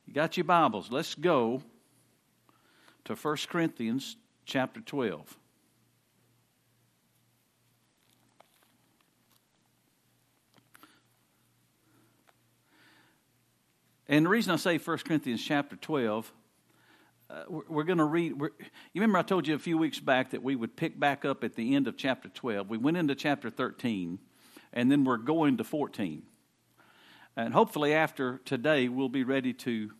You got your Bibles. Let's go to 1 Corinthians chapter 12. And the reason I say 1 Corinthians chapter 12, we're going to read. You remember I told you a few weeks back that we would pick back up at the end of chapter 12. We went into chapter 13, and then we're going to 14. And hopefully after today, we'll be ready to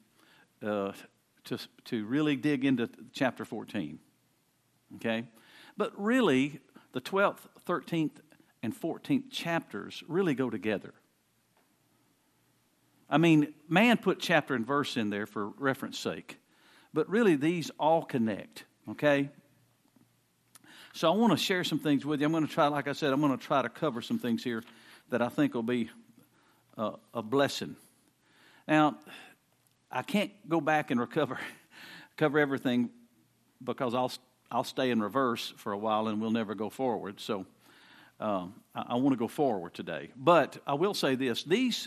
really dig into chapter 14. Okay? But really, the 12th, 13th, and 14th chapters really go together. I mean, man put chapter and verse in there for reference sake. But really, these all connect, okay? So I want to share some things with you. I'm going to try, like I said, I'm going to try to cover some things here that I think will be a blessing. Now, I can't go back and cover everything because I'll stay in reverse for a while and we'll never go forward. So I want to go forward today. But I will say this.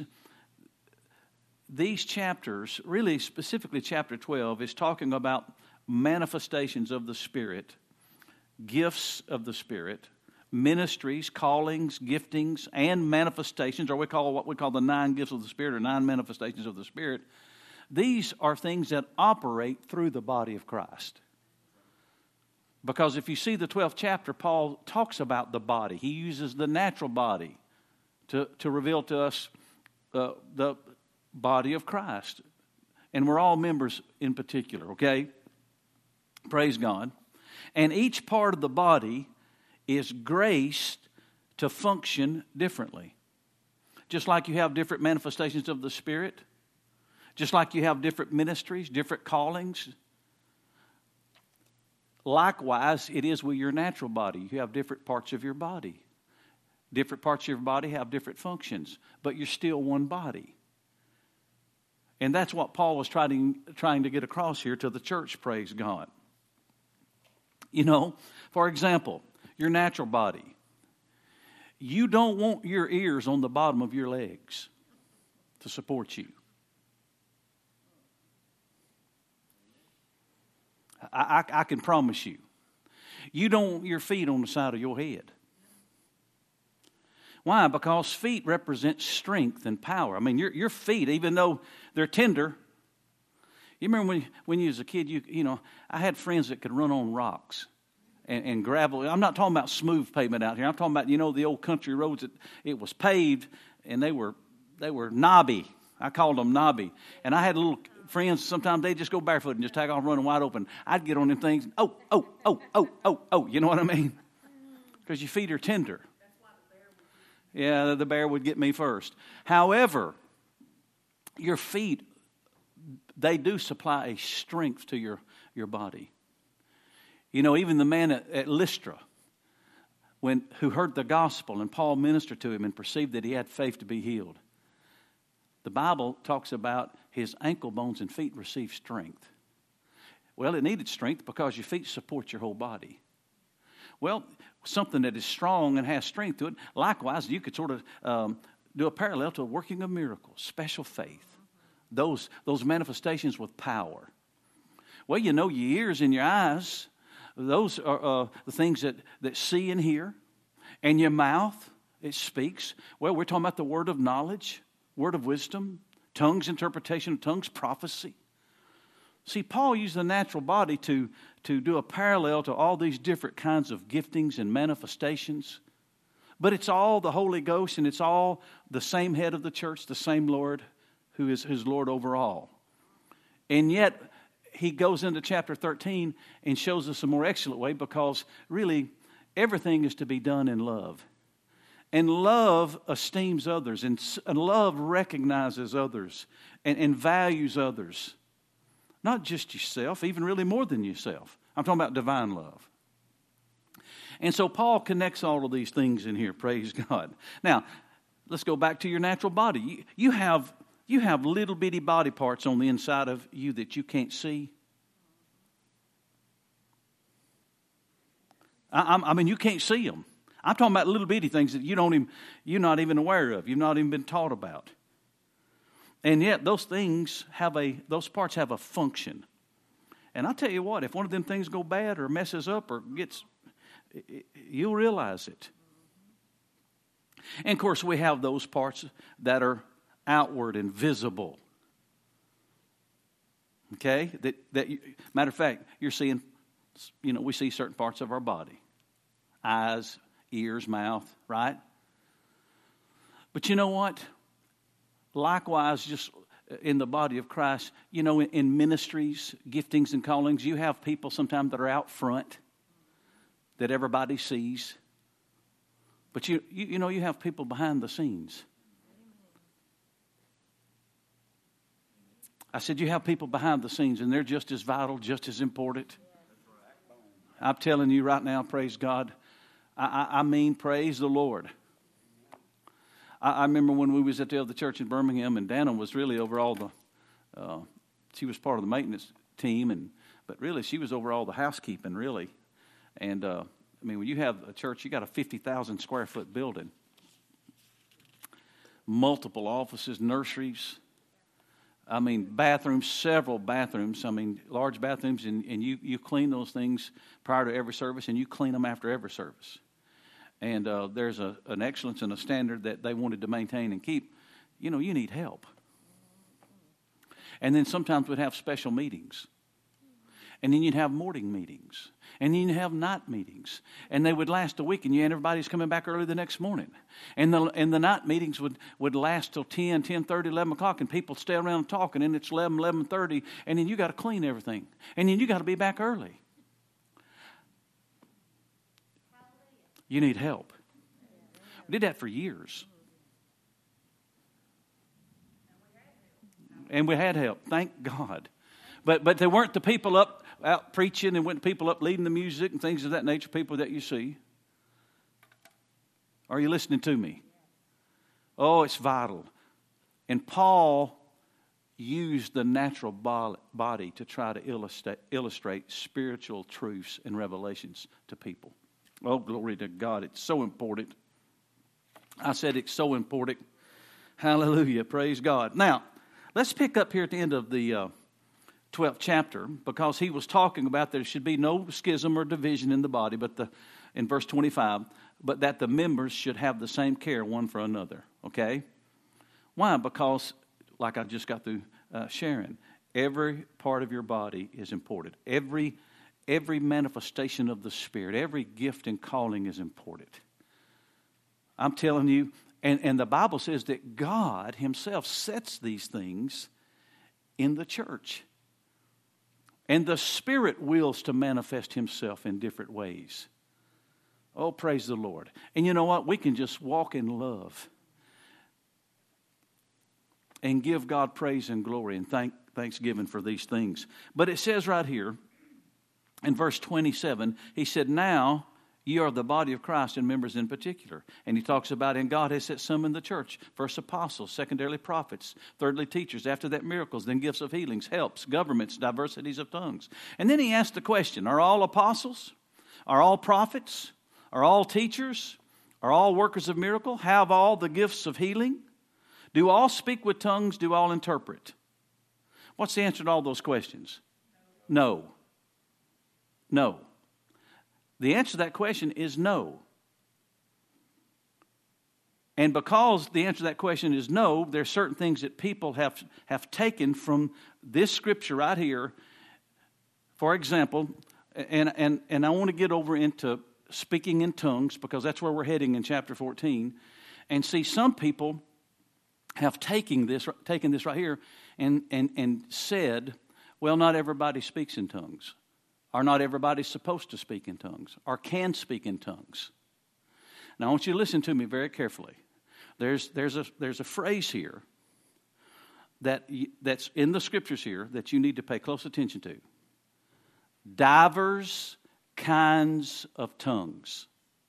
These chapters, really specifically chapter 12, is talking about manifestations of the Spirit, gifts of the Spirit, ministries, callings, giftings, and manifestations, or what we call the 9 gifts of the Spirit or 9 manifestations of the Spirit. These are things that operate through the body of Christ. Because if you see the 12th chapter, Paul talks about the body. He uses the natural body to reveal to us the body of Christ. And we're all members in particular, okay? Praise God. And each part of the body is graced to function differently. Just like you have different manifestations of the Spirit, just like you have different ministries, different callings. Likewise, it is with your natural body. You have different parts of your body. Different parts of your body have different functions, but you're still one body. And that's what Paul was trying to get across here to the church, praise God. You know, for example, your natural body. You don't want your ears on the bottom of your legs to support you. I can promise you. You don't want your feet on the side of your head. Why? Because feet represent strength and power. I mean, your feet, even though they're tender. You remember when you was a kid, you know, I had friends that could run on rocks and gravel. I'm not talking about smooth pavement out here. I'm talking about, you know, the old country roads that it was paved and they were knobby. I called them knobby. And I had little friends, sometimes they just go barefoot and just take off running wide open. I'd get on them things. Oh. You know what I mean? Because your feet are tender. Yeah, the bear would get me first. However, your feet, they do supply a strength to your body. You know, even the man at Lystra, who heard the gospel and Paul ministered to him and perceived that he had faith to be healed. The Bible talks about his ankle bones and feet received strength. Well, it needed strength because your feet support your whole body. Well, something that is strong and has strength to it, likewise, you could sort of do a parallel to a working of miracles, special faith, those manifestations with power. Well, you know, your ears and your eyes, those are the things that see and hear, and your mouth, it speaks. Well, we're talking about the word of knowledge, word of wisdom, tongues, interpretation of tongues, prophecy. See, Paul used the natural body to do a parallel to all these different kinds of giftings and manifestations. But it's all the Holy Ghost, and it's all the same head of the church, the same Lord who is his Lord over all. And yet, he goes into chapter 13 and shows us a more excellent way, because really everything is to be done in love. And love esteems others, and love recognizes others and values others. Not just yourself, even really more than yourself. I'm talking about divine love. And so Paul connects all of these things in here, praise God. Now, let's go back to your natural body. You have little bitty body parts on the inside of you that you can't see. I mean, you can't see them. I'm talking about little bitty things that you're not even aware of. You've not even been taught about. And yet those parts have a function. And I'll tell you what, if one of them things go bad or messes up or you'll realize it. And of course, we have those parts that are outward and visible. Okay? Matter of fact, you're seeing, we see certain parts of our body. Eyes, ears, mouth, right? But you know what? Likewise, just in the body of Christ, in ministries, giftings, and callings, you have people sometimes that are out front that everybody sees. But you have people behind the scenes. I said you have people behind the scenes, and they're just as vital, just as important. I'm telling you right now, praise God. I mean, praise the Lord. I remember when we was at the other church in Birmingham, and Dana was really over all she was part of the maintenance team, but really she was over all the housekeeping, really. And when you have a church, you got a 50,000 square foot building, multiple offices, nurseries. Bathrooms, several bathrooms. Large bathrooms, and you clean those things prior to every service, and you clean them after every service. And there's an excellence and a standard that they wanted to maintain and keep. You need help. And then sometimes we'd have special meetings. And then you'd have morning meetings. And then you'd have night meetings. And they would last a week, and everybody's coming back early the next morning. And the night meetings would last till 10, 10:30, 11 o'clock, and people stay around talking, and it's 11, 11:30, and then you got to clean everything. And then you got to be back early. You need help. We did that for years. And we had help, thank God. But they weren't the people out preaching, and weren't people up leading the music and things of that nature, people that you see. Are you listening to me? Oh, it's vital. And Paul used the natural body to try to illustrate spiritual truths and revelations to people. Oh, glory to God. It's so important. I said it's so important. Hallelujah. Praise God. Now, let's pick up here at the end of the 12th chapter, because he was talking about there should be no schism or division in the body, but in verse 25, but that the members should have the same care one for another. Okay? Why? Because, like I just got through sharing, every part of your body is important. Every manifestation of the Spirit, every gift and calling is important. I'm telling you, and the Bible says that God himself sets these things in the church. And the Spirit wills to manifest himself in different ways. Oh, praise the Lord. And you know what? We can just walk in love and give God praise and glory and thanksgiving for these things. But it says right here, in verse 27, he said, now ye are the body of Christ and members in particular. And he talks about, and God has set some in the church. First apostles, secondarily prophets, thirdly teachers, after that miracles, then gifts of healings, helps, governments, diversities of tongues. And then he asked the question, are all apostles? Are all prophets? Are all teachers? Are all workers of miracle? Have all the gifts of healing? Do all speak with tongues? Do all interpret? What's the answer to all those questions? No. No. The answer to that question is no. And because the answer to that question is no, there are certain things that people have taken from this scripture right here. For example, and I want to get over into speaking in tongues, because that's where we're heading in chapter 14. And see, some people have taken this right here and said, well, not everybody speaks in tongues. Or not everybody's supposed to speak in tongues, or can speak in tongues. Now, I want you to listen to me very carefully. There's a phrase here that's in the scriptures here that you need to pay close attention to. Divers kinds of tongues.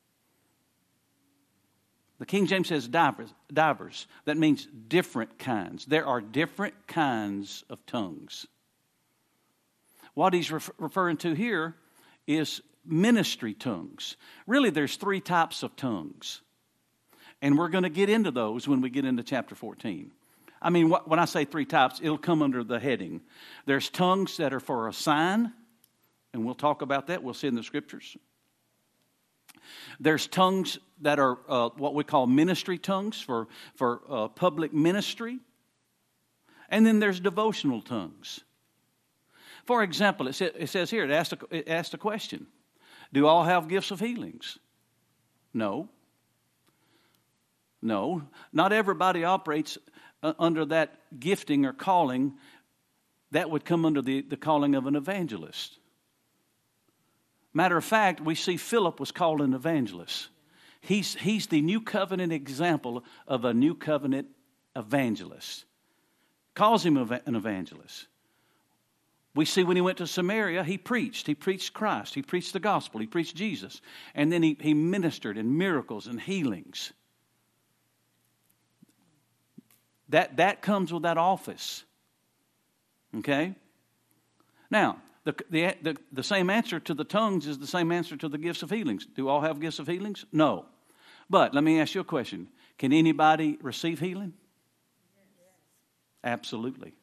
The King James says divers. That means different kinds. There are different kinds of tongues. What he's referring to here is ministry tongues. Really, there's 3 types of tongues. And we're going to get into those when we get into chapter 14. I mean, when I say three types, it'll come under the heading. There's tongues that are for a sign, and we'll talk about that. We'll see in the Scriptures. There's tongues that are what we call ministry tongues for public ministry. And then there's devotional tongues. For example, it says here, it asks a question. Do all have gifts of healings? No. No. Not everybody operates under that gifting or calling. That would come under the calling of an evangelist. Matter of fact, we see Philip was called an evangelist. He's the new covenant example of a new covenant evangelist. Calls him an evangelist. We see when he went to Samaria, he preached. He preached Christ. He preached the gospel. He preached Jesus. And then he ministered in miracles and healings. That comes with that office. Okay? Now, the same answer to the tongues is the same answer to the gifts of healings. Do all have gifts of healings? No. But let me ask you a question. Can anybody receive healing? Absolutely.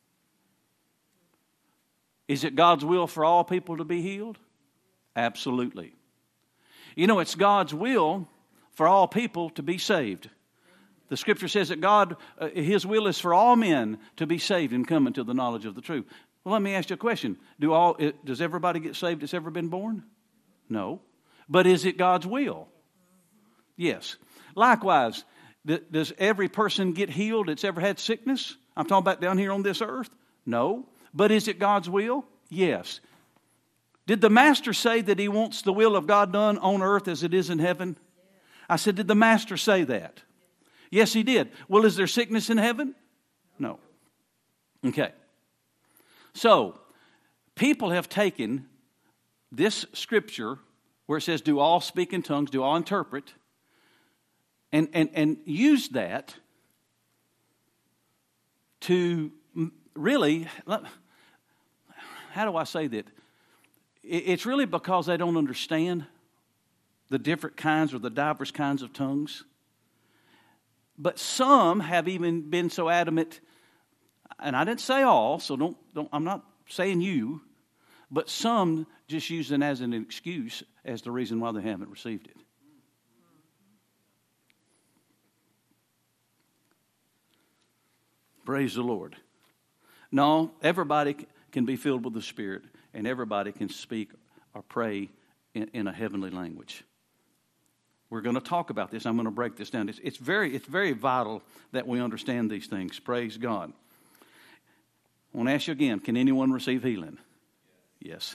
Is it God's will for all people to be healed? Absolutely. You know, it's God's will for all people to be saved. The Scripture says that God, His will is for all men to be saved and come into the knowledge of the truth. Well, let me ask you a question. Does everybody get saved that's ever been born? No. But is it God's will? Yes. Likewise, does every person get healed that's ever had sickness? I'm talking about down here on this earth? No. But is it God's will? Yes. Did the Master say that He wants the will of God done on earth as it is in heaven? I said, did the Master say that? Yes, He did. Well, is there sickness in heaven? No. Okay. So, people have taken this Scripture where it says, do all speak in tongues, do all interpret, and used that to really, how do I say that? It's really because they don't understand the different kinds or the diverse kinds of tongues. But some have even been so adamant, and I didn't say all, so don't. I'm not saying you, but some just use it as an excuse as the reason why they haven't received it. Praise the Lord. No, everybody can be filled with the Spirit, and everybody can speak or pray in a heavenly language. We're going to talk about this. I'm going to break this down. It's very vital that we understand these things. Praise God. I want to ask you again, can anyone receive healing? Yes.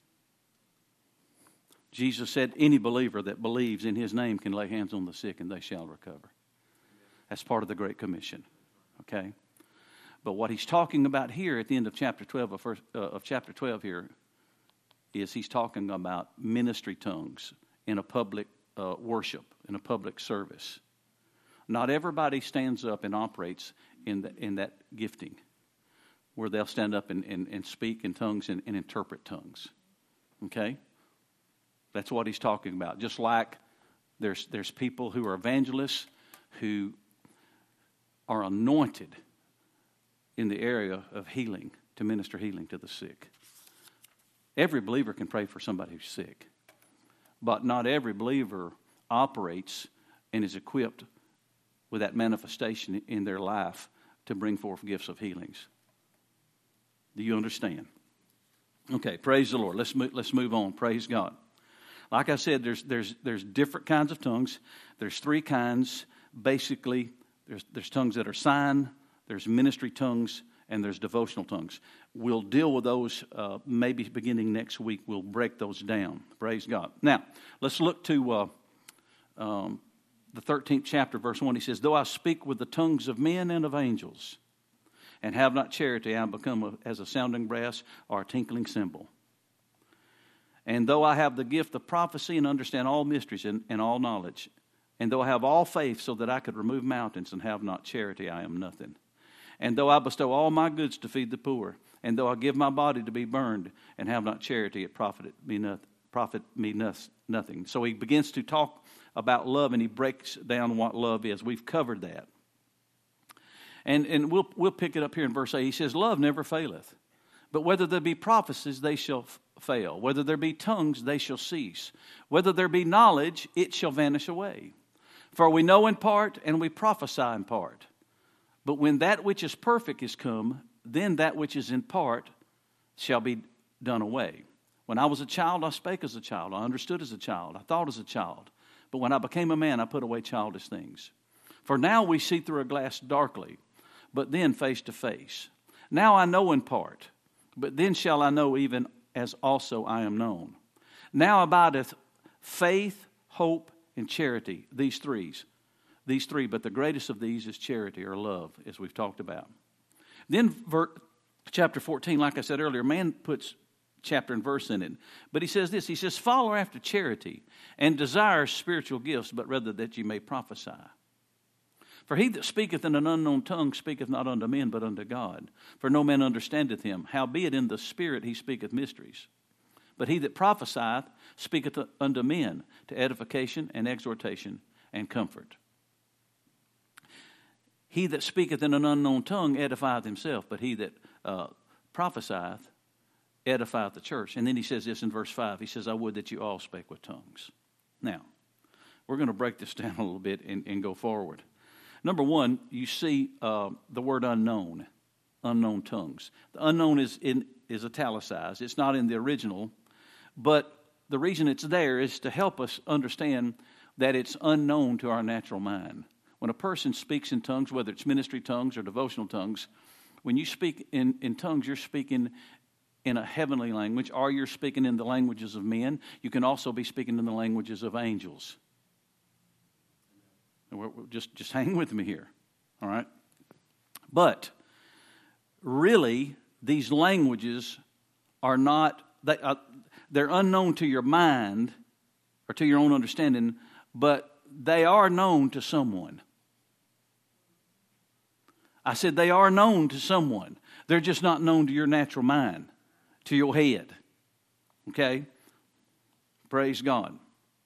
Jesus said any believer that believes in His name can lay hands on the sick and they shall recover. That's part of the Great Commission. Okay? But what He's talking about here at the end of chapter 12 of chapter 12 here is He's talking about ministry tongues in a public worship, in a public service. Not everybody stands up and operates in that gifting where they'll stand up and speak in tongues and interpret tongues. Okay? That's what He's talking about. Just like there's people who are evangelists who are anointed in the area of healing, to minister healing to the sick. Every believer can pray for somebody who's sick. But not every believer operates and is equipped with that manifestation in their life to bring forth gifts of healings. Do you understand? Okay, praise the Lord. Let's move on. Praise God. Like I said, there's different kinds of tongues. There's three kinds. Basically, there's tongues that are sign, there's ministry tongues, and there's devotional tongues. We'll deal with those maybe beginning next week. We'll break those down. Praise God. Now, let's look to the 13th chapter, verse 1. He says, though I speak with the tongues of men and of angels, and have not charity, I become as a sounding brass or a tinkling cymbal. And though I have the gift of prophecy and understand all mysteries and all knowledge, and though I have all faith so that I could remove mountains and have not charity, I am nothing. And though I bestow all my goods to feed the poor, and though I give my body to be burned and have not charity, it profit me nothing. So he begins to talk about love, and he breaks down what love is. We've covered that. And we'll pick it up here in verse 8. He says, love never faileth. But whether there be prophecies, they shall fail. Whether there be tongues, they shall cease. Whether there be knowledge, it shall vanish away. For we know in part, and we prophesy in part. But when that which is perfect is come, then that which is in part shall be done away. When I was a child, I spake as a child. I understood as a child. I thought as a child. But when I became a man, I put away childish things. For now we see through a glass darkly, but then face to face. Now I know in part, but then shall I know even as also I am known. Now abideth faith, hope, and charity, these three, but the greatest of these is charity or love, as we've talked about. Then chapter 14, like I said earlier, man puts chapter and verse in it. But he says this, he says, follow after charity and desire spiritual gifts, but rather that ye may prophesy. For he that speaketh in an unknown tongue speaketh not unto men, but unto God. For no man understandeth him. Howbeit in the Spirit he speaketh mysteries. But he that prophesieth speaketh unto men to edification and exhortation and comfort. He that speaketh in an unknown tongue edifieth himself, but he that prophesieth edifieth the church. And then he says this in verse 5. He says, I would that you all spake with tongues. Now, we're going to break this down a little bit and go forward. Number one, you see the word unknown tongues. The unknown is italicized. It's not in the original, but the reason it's there is to help us understand that it's unknown to our natural mind. When a person speaks in tongues, whether it's ministry tongues or devotional tongues, when you speak in tongues, you're speaking in a heavenly language, or you're speaking in the languages of men. You can also be speaking in the languages of angels. Just hang with me here, all right? But really, these languages are not, they're unknown to your mind or to your own understanding, but they are known to someone. I said they are known to someone. They're just not known to your natural mind, to your head. Okay? Praise God.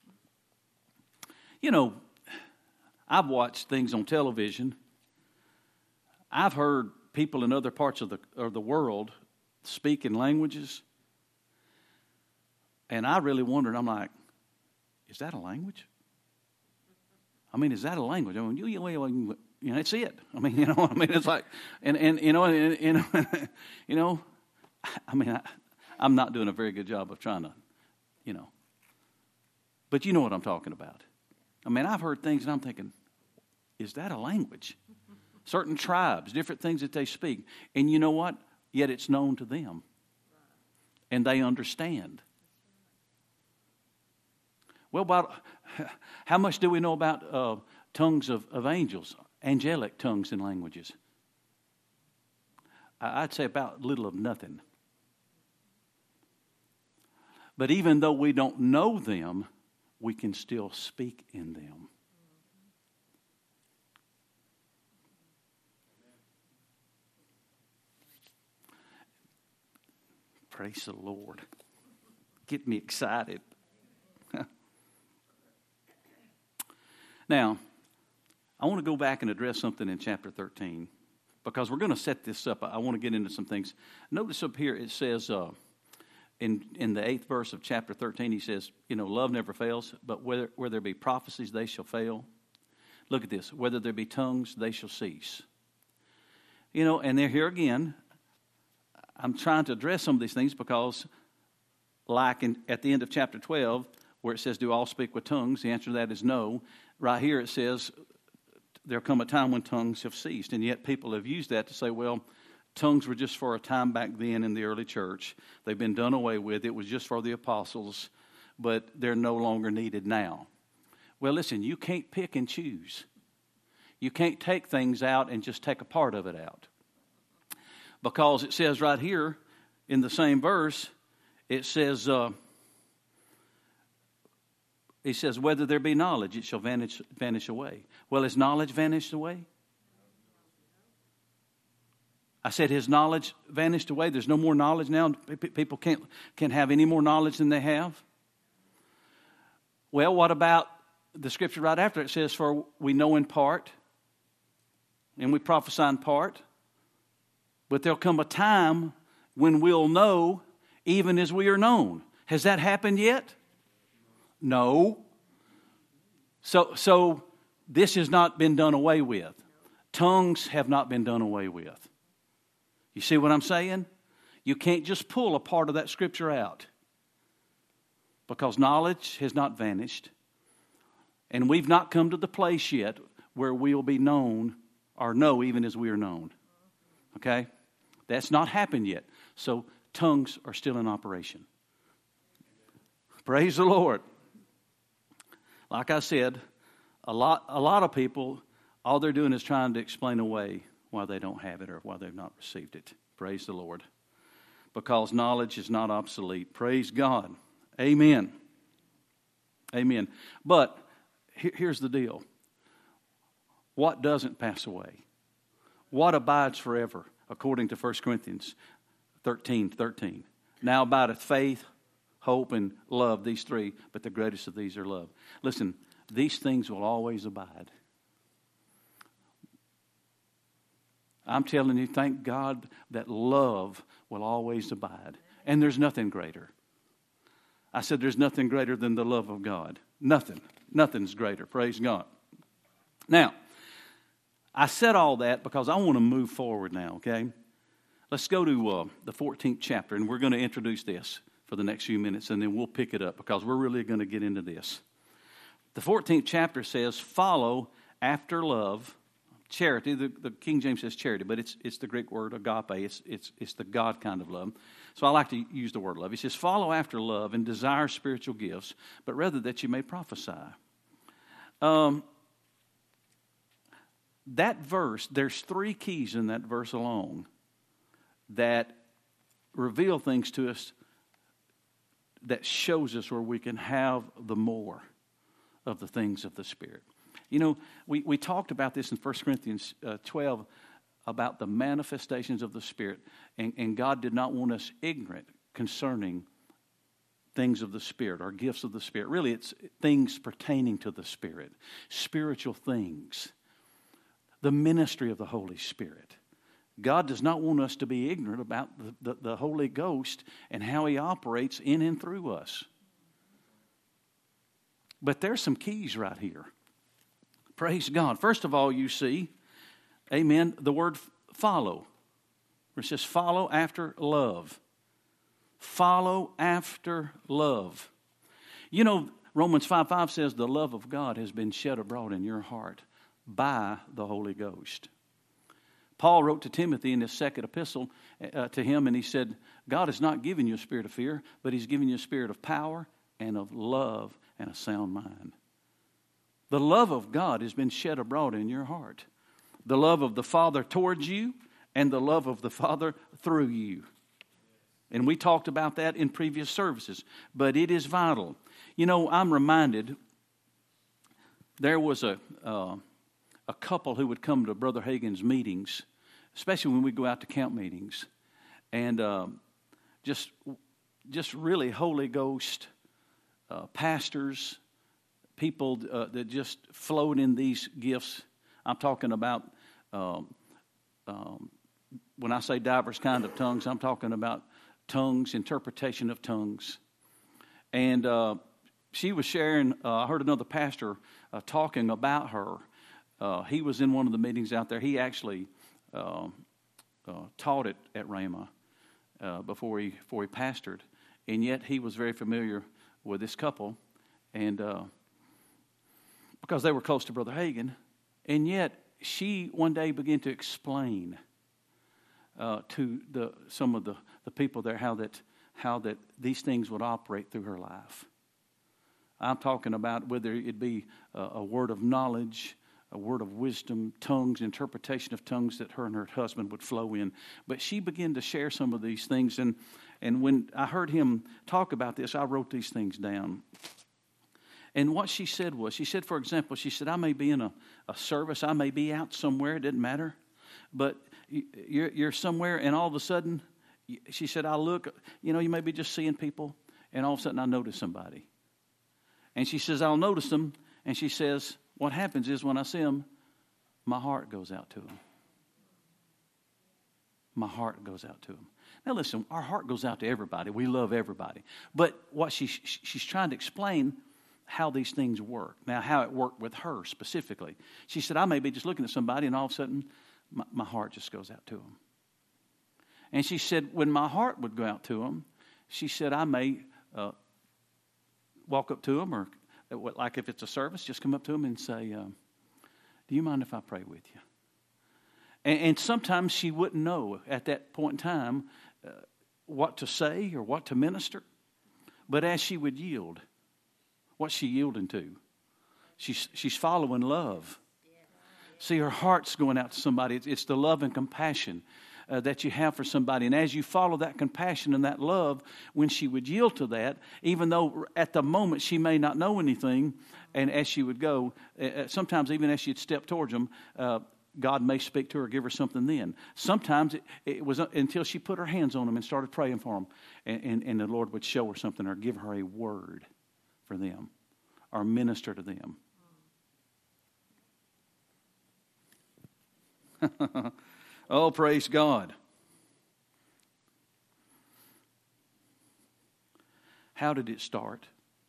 You know, I've watched things on television. I've heard people in other parts of the world speak in languages. And I really wondered, I'm like, is that a language? I mean, is that a language? I mean, you know, it's it. I mean, you know, it's like, and you know, you know, I mean, I'm not doing a very good job of trying to, you know, but you know what I'm talking about. I mean, I've heard things and I'm thinking, is that a language? Certain tribes, different things that they speak. And you know what? Yet it's known to them. And they understand. Well, about how much do we know about tongues of angels, angelic tongues and languages? I'd say about little of nothing. But even though we don't know them, we can still speak in them. Praise the Lord. Get me excited. Now, I want to go back and address something in chapter 13 because we're going to set this up. I want to get into some things. Notice up here it says in the 8th verse of chapter 13, he says, you know, love never fails, but where there be prophecies, they shall fail. Look at this. Whether there be tongues, they shall cease. You know, and they're here again. I'm trying to address some of these things because like at the end of chapter 12, where it says, do all speak with tongues? The answer to that is no. Right here it says, there'll come a time when tongues have ceased. And yet people have used that to say, well, tongues were just for a time back then in the early church. They've been done away with. It was just for the apostles, but they're no longer needed now. Well, listen, you can't pick and choose. You can't take things out and just take a part of it out. Because it says right here in the same verse, it says, whether there be knowledge, it shall vanish away. Well, has knowledge vanished away? I said, has knowledge vanished away? There's no more knowledge now? People can't have any more knowledge than they have? Well, what about the scripture right after? It says, for we know in part. and we prophesy in part. But there'll come a time when we'll know even as we are known. Has that happened yet? No. So this has not been done away with. Tongues have not been done away with. You see what I'm saying? You can't just pull a part of that scripture out, because knowledge has not vanished, and we've not come to the place yet where we'll be known or know even as we are known. Okay? That's not happened yet. So tongues are still in operation. Praise the Lord. Like I said, a lot of people, all they're doing is trying to explain away why they don't have it or why they've not received it. Praise the Lord. Because knowledge is not obsolete. Praise God. Amen. Amen. But here's the deal. What doesn't pass away? What abides forever? According to 1 Corinthians 13:13. Now abideth faith, hope, and love, these three, but the greatest of these are love. Listen, these things will always abide. I'm telling you, thank God that love will always abide. And there's nothing greater. I said there's nothing greater than the love of God. Nothing. Nothing's greater. Praise God. Now, I said all that because I want to move forward now, okay? Let's go to the 14th chapter, and we're going to introduce this for the next few minutes, and then we'll pick it up because we're really going to get into this. The 14th chapter says, follow after love, charity. The King James says charity, but it's the Greek word agape. It's the God kind of love. So I like to use the word love. He says, follow after love and desire spiritual gifts, but rather that you may prophesy. That verse, there's three keys in that verse alone that reveal things to us that shows us where we can have the more of the things of the Spirit. You know, we talked about this in 1 Corinthians 12 about the manifestations of the Spirit, and God did not want us ignorant concerning things of the Spirit or gifts of the Spirit. Really, it's things pertaining to the Spirit, spiritual things, the ministry of the Holy Spirit. God does not want us to be ignorant about the Holy Ghost and how He operates in and through us. But there's some keys right here. Praise God. First of all, you see, amen, the word follow. It says follow after love. Follow after love. You know, Romans 5:5 says the love of God has been shed abroad in your heart by the Holy Ghost. Paul wrote to Timothy in his second epistle to him, and he said, God has not given you a spirit of fear, but He's given you a spirit of power and of love and a sound mind. The love of God has been shed abroad in your heart. The love of the Father towards you and the love of the Father through you. And we talked about that in previous services, but it is vital. You know, I'm reminded there was a couple who would come to Brother Hagin's meetings, especially when we go out to camp meetings, and just really Holy Ghost pastors, people that just float in these gifts. I'm talking about when I say diverse kind of tongues, I'm talking about tongues, interpretation of tongues. And she was sharing, I heard another pastor talking about her. He was in one of the meetings out there. He actually taught it at Rhema before he pastored. And yet he was very familiar with this couple. And because they were close to Brother Hagin. And yet she one day began to explain to some of the people there how that these things would operate through her life. I'm talking about whether it be a word of knowledge, a word of wisdom, tongues, interpretation of tongues that her and her husband would flow in. But she began to share some of these things. And when I heard him talk about this, I wrote these things down. And what she said was, she said, for example, she said, I may be in a service, I may be out somewhere, it didn't matter. But you're somewhere and all of a sudden, she said, I look, you may be just seeing people and all of a sudden I notice somebody. And she says, I'll notice them. And she says, what happens is when I see them, my heart goes out to them. my heart goes out to them. Now listen, our heart goes out to everybody. We love everybody. But what she's trying to explain how these things work. Now, how it worked with her specifically. She said, I may be just looking at somebody and all of a sudden my heart just goes out to them. And she said, when my heart would go out to them, she said, I may walk up to them or like if it's a service, just come up to them and say, do you mind if I pray with you? And sometimes she wouldn't know at that point in time what to say or what to minister. But as she would yield, what's she yielding to? She's following love. See, her heart's going out to somebody. It's the love and compassion that you have for somebody. And as you follow that compassion and that love, when she would yield to that, even though at the moment she may not know anything, and as she would go, sometimes even as she'd step towards them, God may speak to her or give her something then. Sometimes it was until she put her hands on them and started praying for them, and the Lord would show her something or give her a word for them or minister to them. Oh, praise God. How did it start?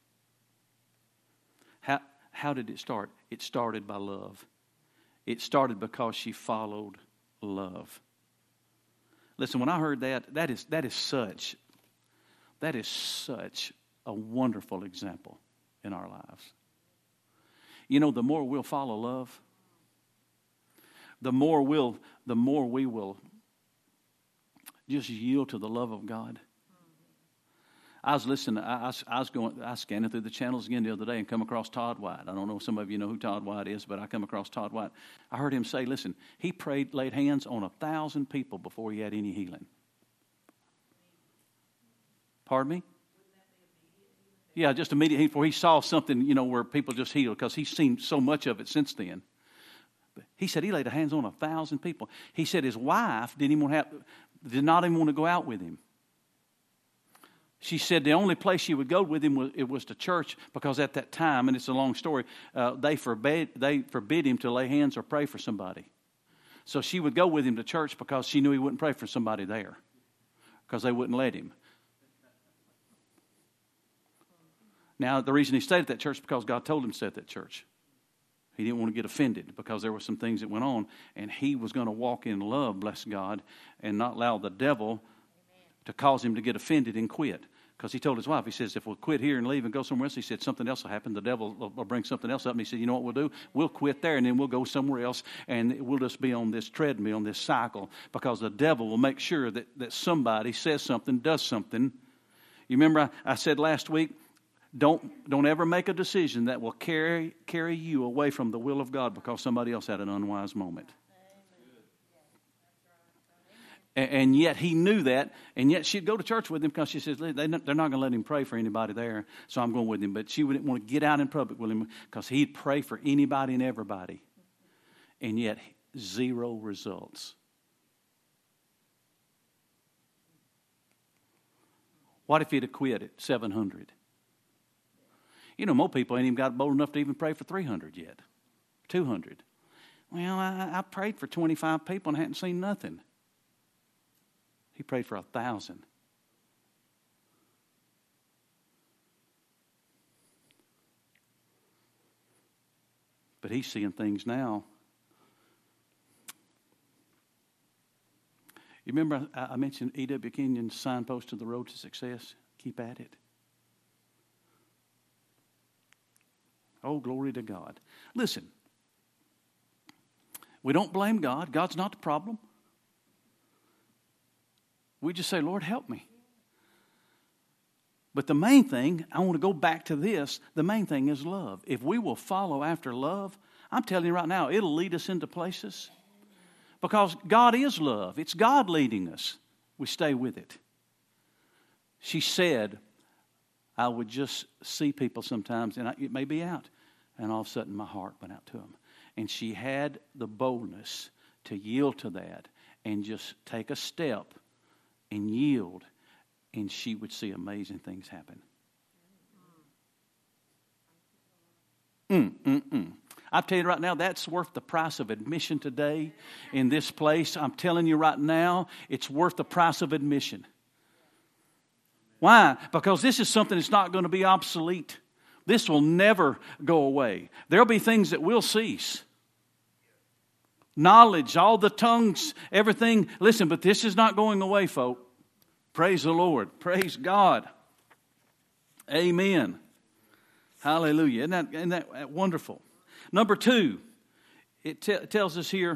How did it start? It started by love. It started because she followed love. Listen, when I heard that is such a wonderful example in our lives. You know, the more we'll follow love, the more we will just yield to the love of God. I was listening. I scanned through the channels again the other day and come across Todd White. I don't know if some of you know who Todd White is, but I come across Todd White. I heard him say, listen, he laid hands on 1,000 people before he had any healing. Pardon me? Yeah, just immediately before he saw something, where people just healed, because he's seen so much of it since then. But he said he laid hands on 1,000 people. He said his wife did not even want to go out with him. She said the only place she would go with him was to church, because at that time, and it's a long story, they forbid him to lay hands or pray for somebody. So she would go with him to church because she knew he wouldn't pray for somebody there, because they wouldn't let him. Now, the reason he stayed at that church is because God told him to stay at that church. He didn't want to get offended because there were some things that went on, and he was going to walk in love, bless God, and not allow the devil to cause him to get offended and quit. Because he told his wife, he says, if we'll quit here and leave and go somewhere else, he said, something else will happen. The devil will bring something else up. And he said, you know what we'll do? We'll quit there and then we'll go somewhere else, and we'll just be on this treadmill, on this cycle, because the devil will make sure that somebody says something, does something. You remember I said last week, don't ever make a decision that will carry you away from the will of God because somebody else had an unwise moment. And yet he knew that, and yet she'd go to church with him because she says they're not going to let him pray for anybody there, so I'm going with him. But she wouldn't want to get out in public with him because he'd pray for anybody and everybody, and yet 0 results. What if he'd have quit at 700? More people ain't even got bold enough to even pray for 300 yet, 200. Well, I prayed for 25 people and hadn't seen nothing. He prayed for 1,000. But he's seeing things now. You remember I mentioned E.W. Kenyon's signpost to the road to success? Keep at it. Oh, glory to God. Listen, we don't blame God. God's not the problem. We just say, Lord, help me. But the main thing, I want to go back to this, the main thing is love. If we will follow after love, I'm telling you right now, it'll lead us into places. Because God is love. It's God leading us. We stay with it. She said, I would just see people sometimes, and it may be out, and all of a sudden my heart went out to them. And she had the boldness to yield to that and just take a step and yield, and she would see amazing things happen. I tell you right now, that's worth the price of admission today in this place. I'm telling you right now, it's worth the price of admission. Why? Because this is something that's not going to be obsolete. This will never go away. There'll be things that will cease. Knowledge, all the tongues, everything. Listen, but this is not going away, folk. Praise the Lord. Praise God. Amen. Hallelujah. Isn't that wonderful? Number 2, it tells us here,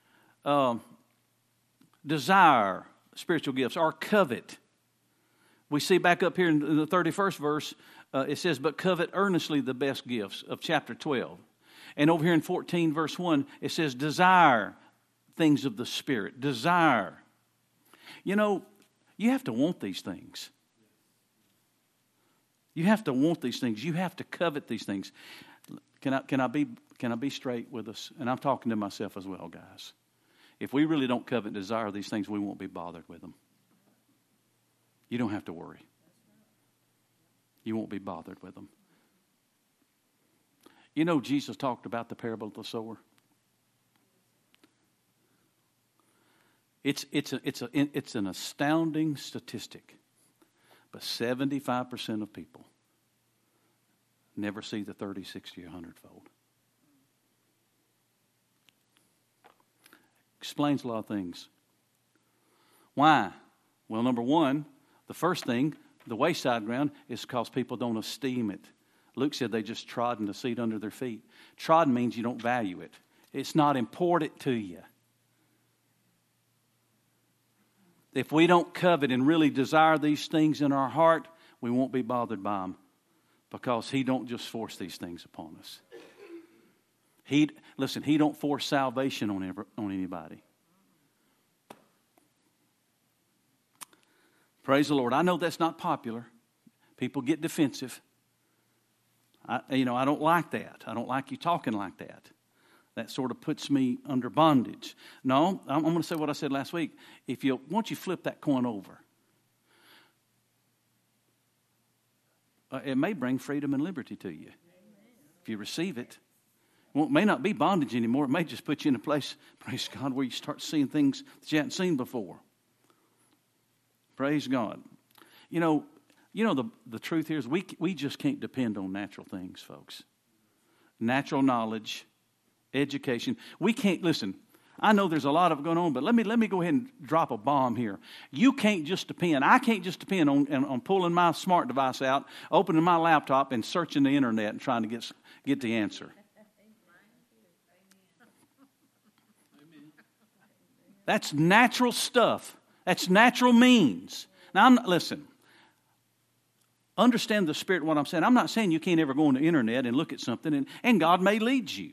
desire spiritual gifts or covet. We see back up here in the 31st verse, it says, but covet earnestly the best gifts of chapter 12. And over here in 14 verse 1, it says, desire things of the Spirit. Desire. You know, you have to want these things. You have to want these things. You have to covet these things. Can I be straight with us? And I'm talking to myself as well, guys. If we really don't covet and desire these things, we won't be bothered with them. You don't have to worry. You won't be bothered with them. You know, Jesus talked about the parable of the sower. It's an astounding statistic, but 75% of people never see the 30, 60, 100-fold. Explains a lot of things. Why? Well, number one, the first thing, the wayside ground, is because people don't esteem it. Luke said they just trodden the seed under their feet. Trodden means you don't value it. It's not important to you. If we don't covet and really desire these things in our heart, we won't be bothered by them, because He don't just force these things upon us. He don't force salvation on anybody. Praise the Lord. I know that's not popular. People get defensive. I don't like that. I don't like you talking like that. That sort of puts me under bondage. No, I'm going to say what I said last week. Once you flip that coin over, it may bring freedom and liberty to you. If you receive it. Well, it may not be bondage anymore. It may just put you in a place, praise God, where you start seeing things that you hadn't seen before. Praise God. You know the truth here is we just can't depend on natural things, folks. Natural knowledge, education. We can't, listen, I know there's a lot of it going on, but let me go ahead and drop a bomb here. You can't just depend. I can't just depend on pulling my smart device out, opening my laptop, and searching the internet and trying to get the answer. That's natural stuff. That's natural means. Now, listen. Understand the spirit of what I'm saying. I'm not saying you can't ever go on the internet and look at something, and God may lead you.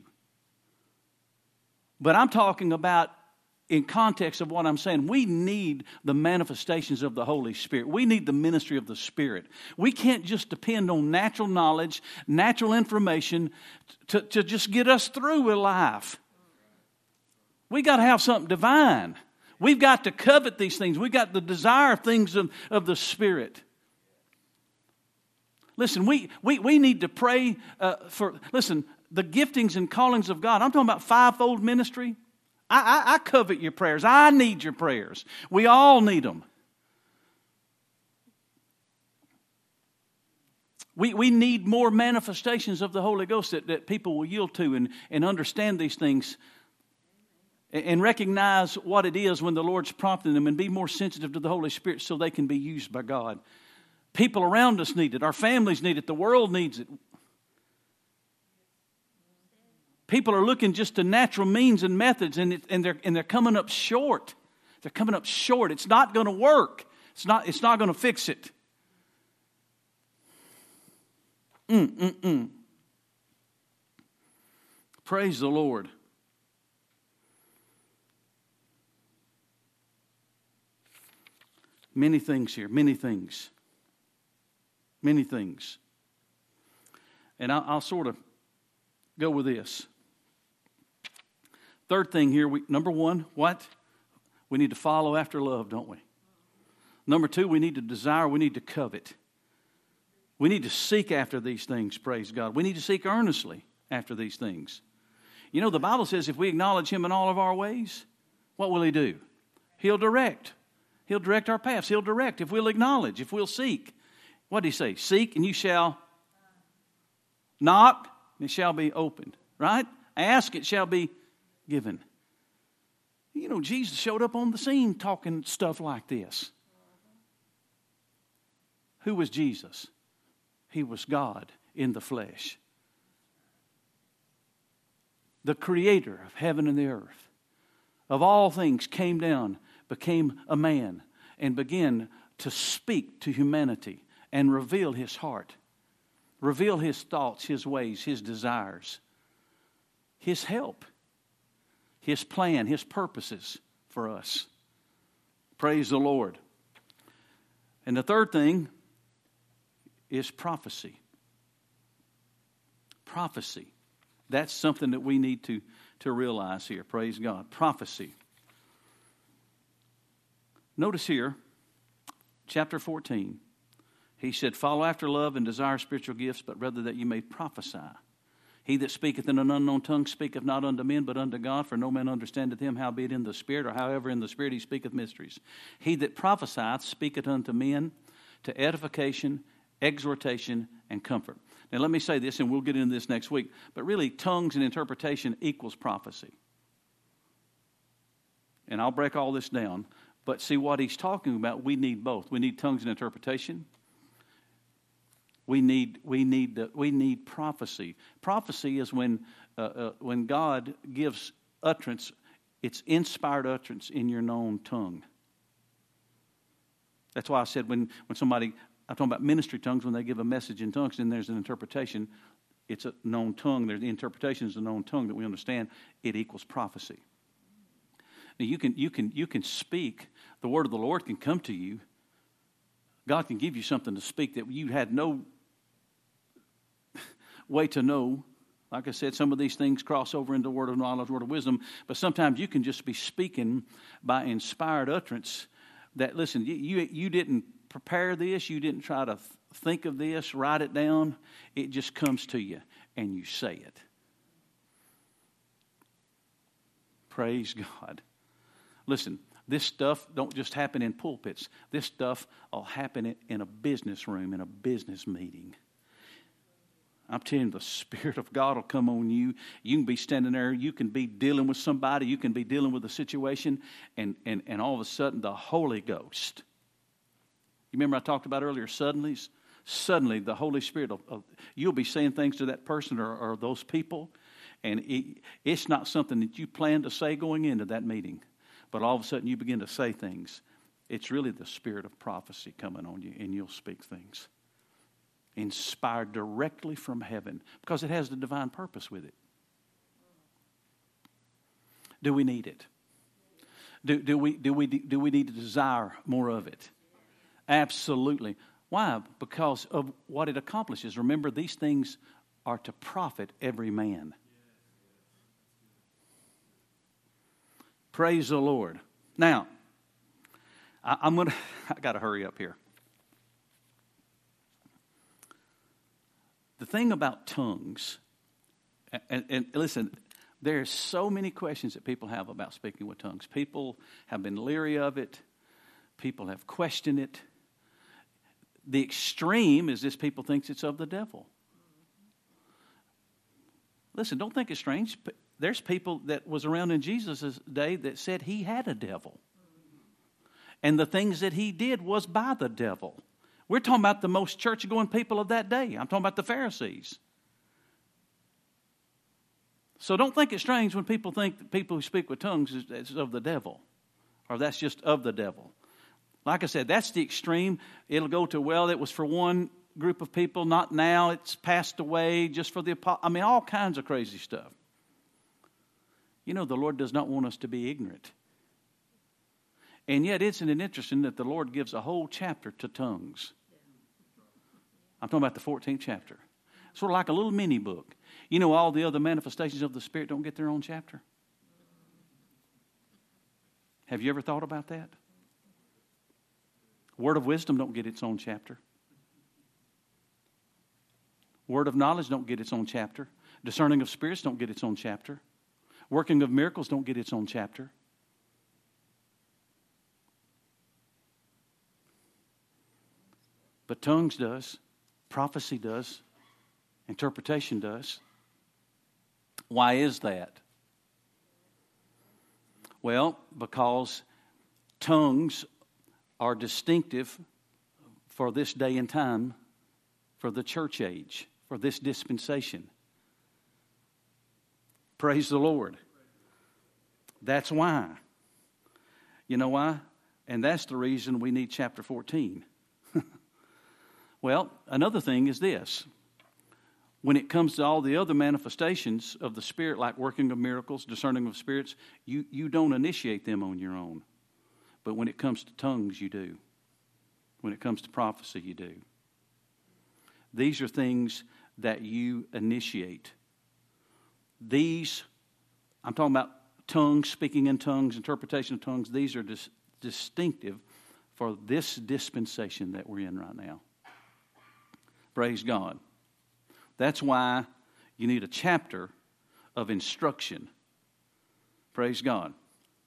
But I'm talking about, in context of what I'm saying, we need the manifestations of the Holy Spirit. We need the ministry of the Spirit. We can't just depend on natural knowledge, natural information to just get us through with life. We got to have something divine. We've got to covet these things. We've got to desire things of the Spirit. Listen, we need to pray for the giftings and callings of God. I'm talking about fivefold ministry. I covet your prayers. I need your prayers. We all need them. We need more manifestations of the Holy Ghost that people will yield to and understand these things and recognize what it is when the Lord's prompting them, and be more sensitive to the Holy Spirit so they can be used by God. People around us need it. Our families need it. The world needs it. People are looking just to natural means and methods, and they're coming up short. They're coming up short. It's not going to work. It's not going to fix it. Praise the Lord. Many things here. Many things. Many things. And I'll sort of go with this. Third thing here, number one, what? We need to follow after love, don't we? Number two, we need to desire, we need to covet. We need to seek after these things, praise God. We need to seek earnestly after these things. You know, the Bible says if we acknowledge Him in all of our ways, what will He do? He'll direct. He'll direct our paths. He'll direct if we'll acknowledge, if we'll seek. What did He say? Seek and you shall knock, and it shall be opened. Right? Ask, it shall be given. You know, Jesus showed up on the scene talking stuff like this. Who was Jesus? He was God in the flesh. The creator of heaven and the earth, of all things, came down, became a man, and began to speak to humanity and reveal His heart, reveal His thoughts, His ways, His desires, His help, His plan, His purposes for us. Praise the Lord. And the third thing is prophecy. Prophecy. That's something that we need to realize here. Praise God. Prophecy. Notice here, chapter 14. He said, follow after love and desire spiritual gifts, but rather that you may prophesy. He that speaketh in an unknown tongue speaketh not unto men, but unto God, for no man understandeth him, howbeit in the Spirit, or however in the Spirit he speaketh mysteries. He that prophesieth speaketh unto men to edification, exhortation, and comfort. Now let me say this, and we'll get into this next week, but really tongues and interpretation equals prophecy. And I'll break all this down, but see what he's talking about, we need both. We need tongues and interpretation. We need prophecy. Prophecy is when God gives utterance, it's inspired utterance in your known tongue. That's why I said when somebody, I'm talking about ministry tongues, when they give a message in tongues, then there's an interpretation. It's a known tongue. The interpretation is a known tongue that we understand. It equals prophecy. Now you can speak. The word of the Lord can come to you. God can give you something to speak that you had no way to know. Like I said, some of these things cross over into word of knowledge, word of wisdom, but sometimes you can just be speaking by inspired utterance that, listen, you didn't prepare this, you didn't try to think of this, write it down. It just comes to you and you say it. Praise God. Listen, this stuff don't just happen in pulpits. This stuff will happen in a business room, in a business meeting. I'm telling you, the Spirit of God will come on you. You can be standing there. You can be dealing with somebody. You can be dealing with a situation. And all of a sudden, the Holy Ghost. You remember I talked about earlier, suddenlies? Suddenly, the Holy Spirit, you'll be saying things to that person or those people. And it's not something that you plan to say going into that meeting. But all of a sudden, you begin to say things. It's really the spirit of prophecy coming on you, and you'll speak things. Inspired directly from heaven, because it has the divine purpose with it. Do we need it? Do we need to desire more of it? Absolutely. Why? Because of what it accomplishes. Remember, these things are to profit every man. Praise the Lord. Now, I got to hurry up here. The thing about tongues, and listen, there's so many questions that people have about speaking with tongues. People have been leery of it. People have questioned it. The extreme is this: people think it's of the devil. Listen, don't think it's strange. There's people that was around in Jesus' day that said he had a devil. And the things that he did was by the devil. We're talking about the most church-going people of that day. I'm talking about the Pharisees. So don't think it's strange when people think that people who speak with tongues is of the devil. Or that's just of the devil. Like I said, that's the extreme. It'll go to, well, it was for one group of people, not now. It's passed away just for the... all kinds of crazy stuff. You know, the Lord does not want us to be ignorant. And yet, isn't it interesting that the Lord gives a whole chapter to tongues? I'm talking about the 14th chapter. Sort of like a little mini book. You know, all the other manifestations of the Spirit don't get their own chapter. Have you ever thought about that? Word of wisdom don't get its own chapter. Word of knowledge don't get its own chapter. Discerning of spirits don't get its own chapter. Working of miracles don't get its own chapter. But tongues does. Prophecy does. Interpretation does. Why is that? Well, because tongues are distinctive for this day and time, for the church age, for this dispensation. Praise the Lord. That's why. You know why? And that's the reason we need chapter 14. Well, another thing is this. When it comes to all the other manifestations of the Spirit, like working of miracles, discerning of spirits, you don't initiate them on your own. But when it comes to tongues, you do. When it comes to prophecy, you do. These are things that you initiate. These, I'm talking about tongues, speaking in tongues, interpretation of tongues. These are distinctive for this dispensation that we're in right now. Praise God. That's why you need a chapter of instruction. Praise God.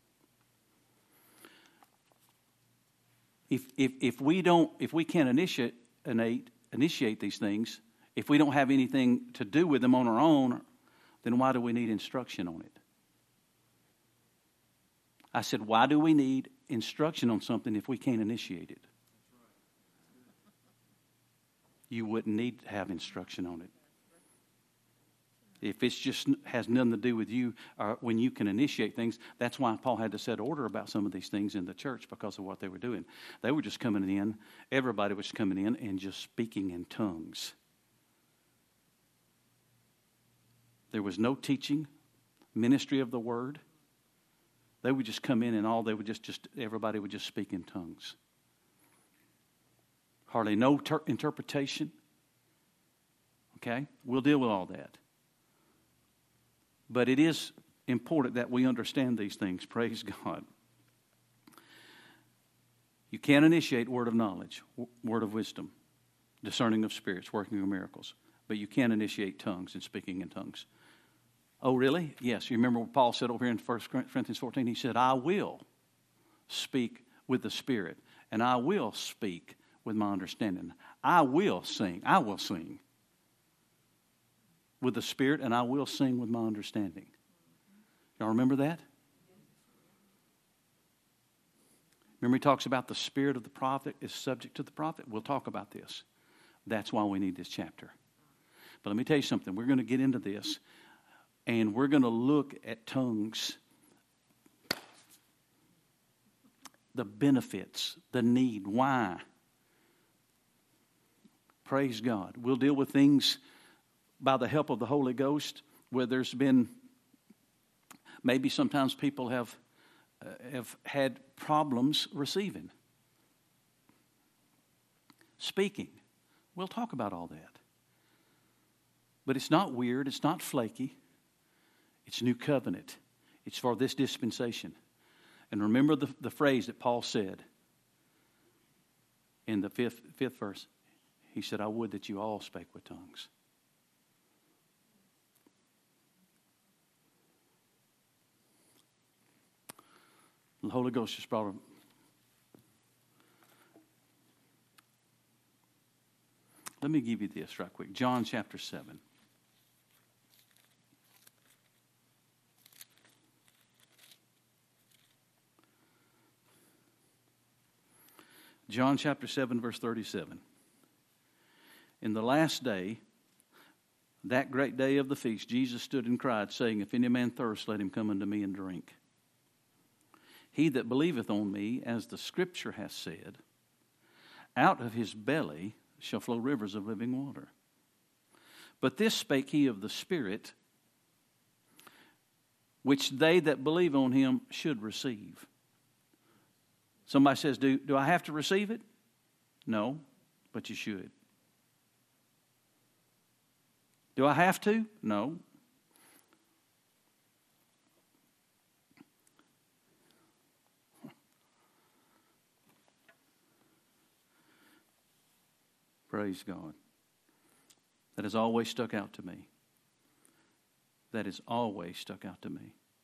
If we can't initiate these things, if we don't have anything to do with them on our own, then why do we need instruction on it? I said, why do we need instruction on something if we can't initiate it? You wouldn't need to have instruction on it. If it's just has nothing to do with you, or when you can initiate things, that's why Paul had to set order about some of these things in the church because of what they were doing. They were just coming in, everybody was coming in and just speaking in tongues. There was no teaching, ministry of the word. They would just come in and all they would just everybody would just speak in tongues. Hardly no interpretation. Okay? We'll deal with all that. But it is important that we understand these things. Praise God. You can't initiate word of knowledge, word of wisdom, discerning of spirits, working of miracles. But you can initiate tongues and speaking in tongues. Oh, really? Yes. You remember what Paul said over here in 1 Corinthians 14? He said, I will speak with the Spirit, and I will speak with my understanding. I will sing. I will sing with the Spirit, and I will sing with my understanding. Y'all remember that? Remember he talks about the spirit of the prophet is subject to the prophet? We'll talk about this. That's why we need this chapter. But let me tell you something. We're going to get into this, and we're going to look at tongues, the benefits, the need, why. Praise God. We'll deal with things by the help of the Holy Ghost where there's been, maybe sometimes people have had problems receiving. Speaking. We'll talk about all that. But it's not weird. It's not flaky. It's new covenant. It's for this dispensation. And remember the phrase that Paul said in the fifth verse. He said, I would that you all spake with tongues. The Holy Ghost just brought him. Let me give you this right quick. John chapter 7. John chapter 7, verse 37. In the last day, that great day of the feast, Jesus stood and cried, saying, If any man thirst, let him come unto me and drink. He that believeth on me, as the Scripture hath said, out of his belly shall flow rivers of living water. But this spake he of the Spirit, which they that believe on him should receive. Somebody says, do I have to receive it? No, but you should. Do I have to? No. Praise God. That has always stuck out to me. That has always stuck out to me.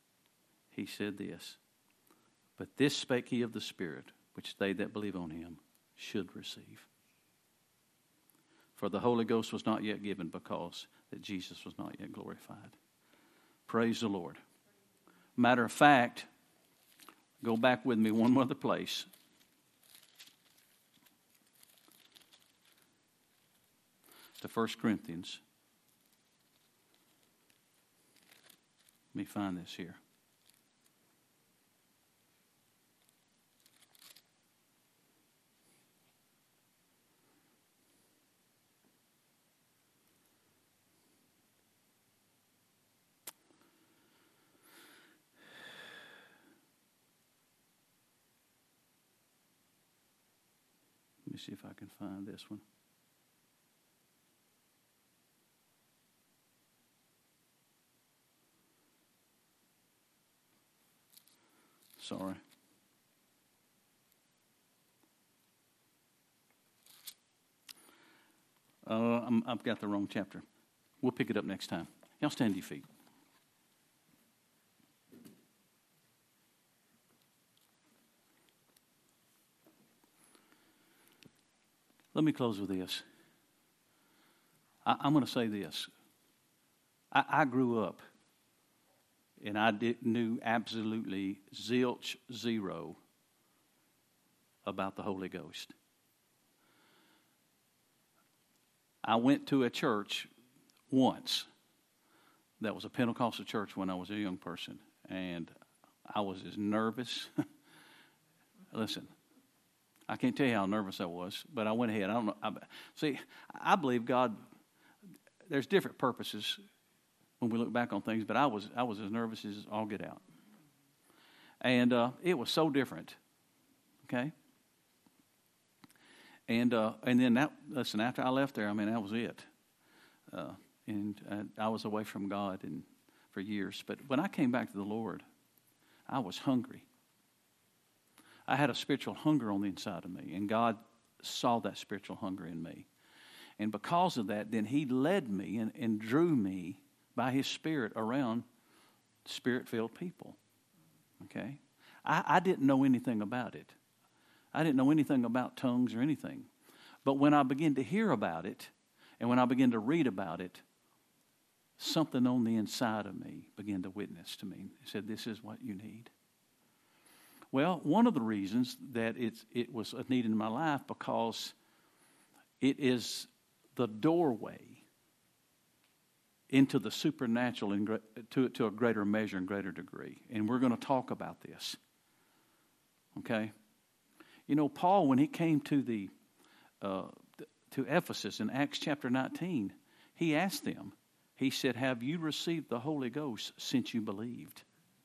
he said this, but this spake he of the Spirit, which they that believe on him should receive. For the Holy Ghost was not yet given, because that Jesus was not yet glorified. Praise the Lord. Matter of fact, go back with me one other place. To 1 Corinthians. Let me find this here. Let me see if I can find this one. Sorry. I've got the wrong chapter. We'll pick it up next time. Y'all stand to your feet. Let me close with this. I'm going to say this. I grew up, and I knew absolutely zilch zero about the Holy Ghost. I went to a church once that was a Pentecostal church when I was a young person, and I was as nervous. Listen, I can't tell you how nervous I was, but I went ahead. I don't know. See, I believe God, there's different purposes when we look back on things, but I was as nervous as all get out. And it was so different. Okay? And then after I left there, that was it. And I was away from God for years. But when I came back to the Lord, I was hungry. I had a spiritual hunger on the inside of me, and God saw that spiritual hunger in me. And because of that, then He led me and drew me by His Spirit around Spirit-filled people. Okay? I didn't know anything about it. I didn't know anything about tongues or anything. But when I began to hear about it, and when I began to read about it, something on the inside of me began to witness to me. It said, this is what you need. Well, one of the reasons that it was a need in my life, because it is the doorway into the supernatural to a greater measure and greater degree. And we're going to talk about this. Okay? You know, Paul, when he came to Ephesus in Acts chapter 19, he asked them, he said, have you received the Holy Ghost since you believed?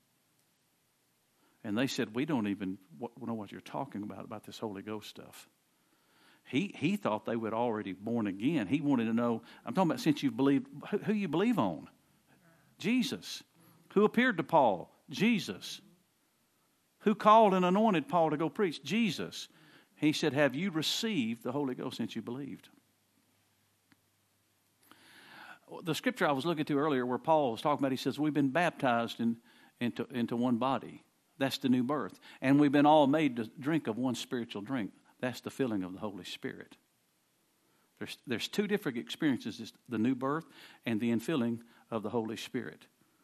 And they said, we don't even know what you're talking about this Holy Ghost stuff. He thought they were already born again. He wanted to know, I'm talking about since you believed, who you believe on? Jesus. Who appeared to Paul? Jesus. Who called and anointed Paul to go preach? Jesus. He said, have you received the Holy Ghost since you believed? The scripture I was looking to earlier where Paul was talking about, he says, we've been baptized into one body. That's the new birth. And we've been all made to drink of one spiritual drink. That's the filling of the Holy Spirit. There's two different experiences, the new birth and the infilling of the Holy Spirit.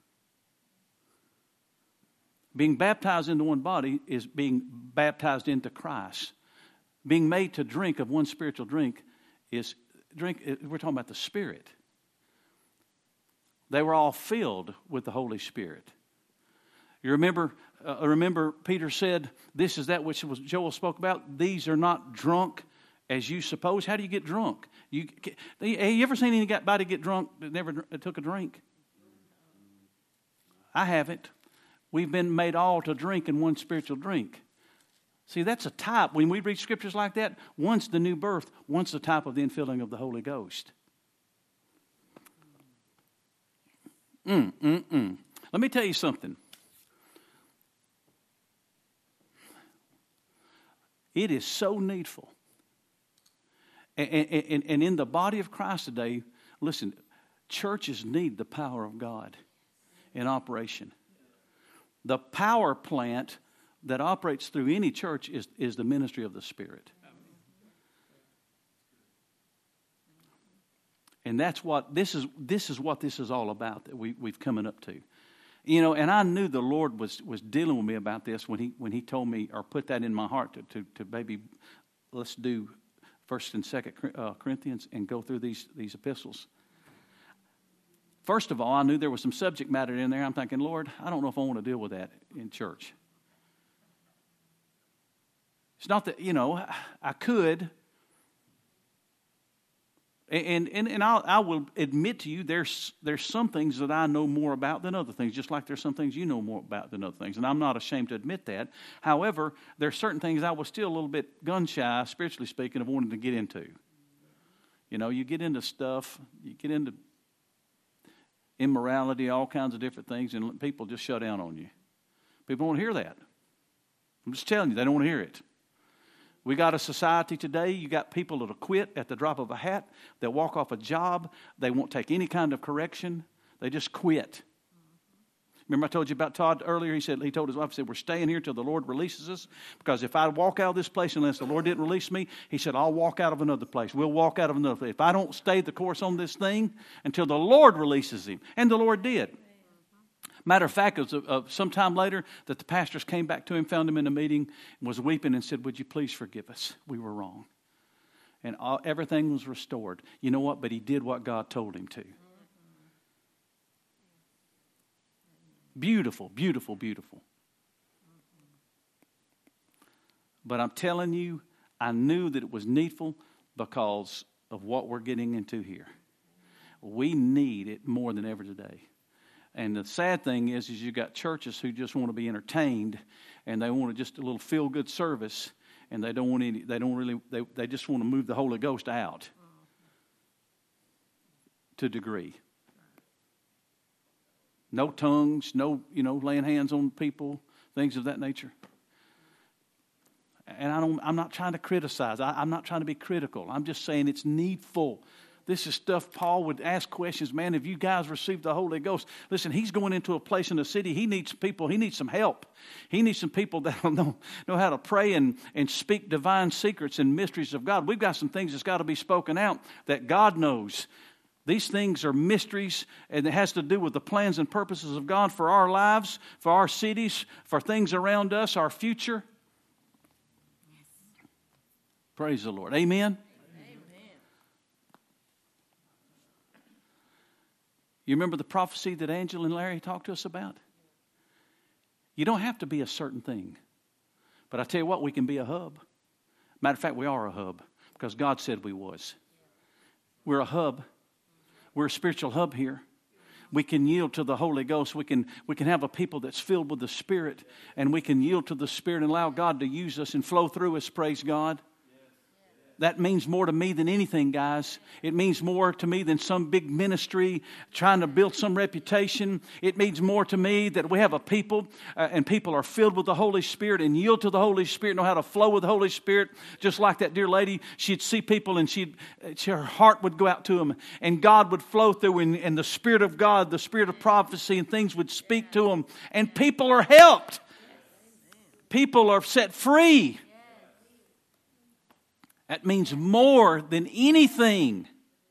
Being baptized into one body is being baptized into Christ. Being made to drink of one spiritual drink is we're talking about the Spirit. They were all filled with the Holy Spirit. You remember Peter said, this is that which Joel spoke about. These are not drunk as you suppose. How do you get drunk? Have you ever seen anybody get drunk that never took a drink? I haven't. We've been made all to drink in one spiritual drink. See, that's a type. When we read scriptures like that, one's the new birth, one's the type of the infilling of the Holy Ghost. Let me tell you something. It is so needful. And in the body of Christ today, listen, churches need the power of God in operation. The power plant that operates through any church is the ministry of the Spirit. And that's what this is what this is all about that we've coming up to. You know, and I knew the Lord was dealing with me about this when he told me or put that in my heart to maybe let's do 1st and 2nd Corinthians and go through these epistles. First of all, I knew there was some subject matter in there. I'm thinking, Lord, I don't know if I want to deal with that in church. It's not that, you know, I could. And I will admit to you, there's some things that I know more about than other things, just like there's some things you know more about than other things. And I'm not ashamed to admit that. However, there's certain things I was still a little bit gun-shy, spiritually speaking, of wanting to get into. You know, you get into stuff, you get into immorality, all kinds of different things, and people just shut down on you. People don't want to hear that. I'm just telling you, they don't want to hear it. We got a society today, you got people that'll quit at the drop of a hat. They'll walk off a job. They won't take any kind of correction. They just quit. Remember I told you about Todd earlier? He told his wife, he said, we're staying here till the Lord releases us. Because if I walk out of this place unless the Lord didn't release me, he said, I'll walk out of another place. We'll walk out of another place. If I don't stay the course on this thing until the Lord releases him. And the Lord did. Matter of fact, it was some time later that the pastors came back to him, found him in a meeting, was weeping and said, would you please forgive us? We were wrong. And everything was restored. You know what? But he did what God told him to. Beautiful, beautiful, beautiful. But I'm telling you, I knew that it was needful because of what we're getting into here. We need it more than ever today. And the sad thing is you got churches who just want to be entertained, and they want just a little feel-good service, and they don't want any. They just want to move the Holy Ghost out to a degree. No tongues, no laying hands on people, things of that nature. And I'm not trying to criticize. I'm not trying to be critical. I'm just saying it's needful. This is stuff Paul would ask questions. Man, have you guys received the Holy Ghost? Listen, he's going into a place in the city. He needs people. He needs some help. He needs some people that know how to pray and speak divine secrets and mysteries of God. We've got some things that's got to be spoken out that God knows. These things are mysteries, and it has to do with the plans and purposes of God for our lives, for our cities, for things around us, our future. Praise the Lord. Amen. You remember the prophecy that Angela and Larry talked to us about? You don't have to be a certain thing. But I tell you what, we can be a hub. Matter of fact, we are a hub because God said we was. We're a hub. We're a spiritual hub here. We can yield to the Holy Ghost. We can have a people that's filled with the Spirit, and we can yield to the Spirit and allow God to use us and flow through us, praise God. That means more to me than anything, guys. It means more to me than some big ministry trying to build some reputation. It means more to me that we have a people and people are filled with the Holy Spirit and yield to the Holy Spirit, know how to flow with the Holy Spirit. Just like that dear lady, she'd see people and her heart would go out to them and God would flow through and the Spirit of God, the Spirit of prophecy and things would speak to them. And people are helped. People are set free. That means more than anything.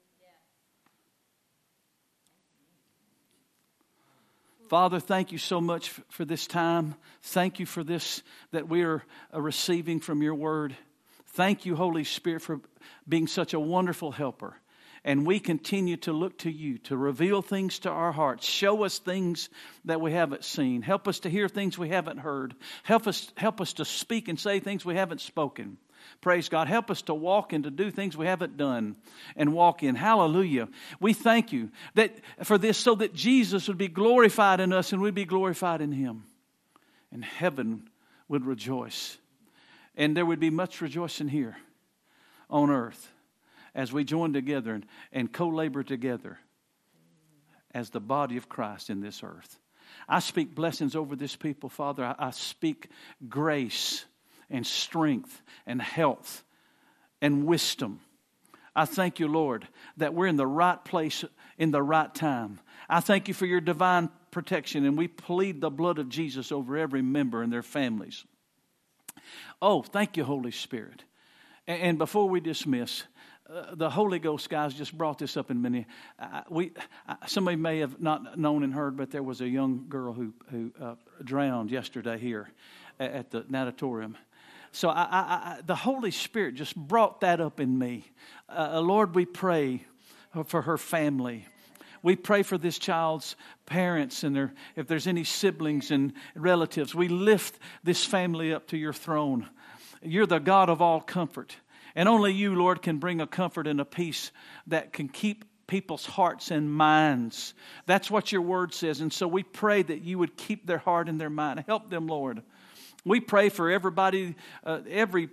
Father, thank you so much for this time. Thank you for this that we are receiving from your word. Thank you, Holy Spirit, for being such a wonderful helper. And we continue to look to you to reveal things to our hearts. Show us things that we haven't seen. Help us to hear things we haven't heard. Help us to speak and say things we haven't spoken. Praise God. Help us to walk and to do things we haven't done and walk in. Hallelujah. We thank you for this so that Jesus would be glorified in us and we'd be glorified in him. And heaven would rejoice. And there would be much rejoicing here on earth as we join together and co-labor together as the body of Christ in this earth. I speak blessings over this people, Father. I speak grace and strength and health and wisdom. I thank you, Lord, that we're in the right place in the right time. I thank you for your divine protection, and we plead the blood of Jesus over every member and their families. Oh, thank you, Holy Spirit. And before we dismiss, the Holy Ghost guys just brought this up in many. Somebody may have not known and heard, but there was a young girl who drowned yesterday here at the natatorium. So the Holy Spirit just brought that up in me. Lord, we pray for her family. We pray for this child's parents and if there's any siblings and relatives. We lift this family up to your throne. You're the God of all comfort. And only you, Lord, can bring a comfort and a peace that can keep people's hearts and minds. That's what your word says. And so we pray that you would keep their heart and their mind. Help them, Lord. We pray for everybody, the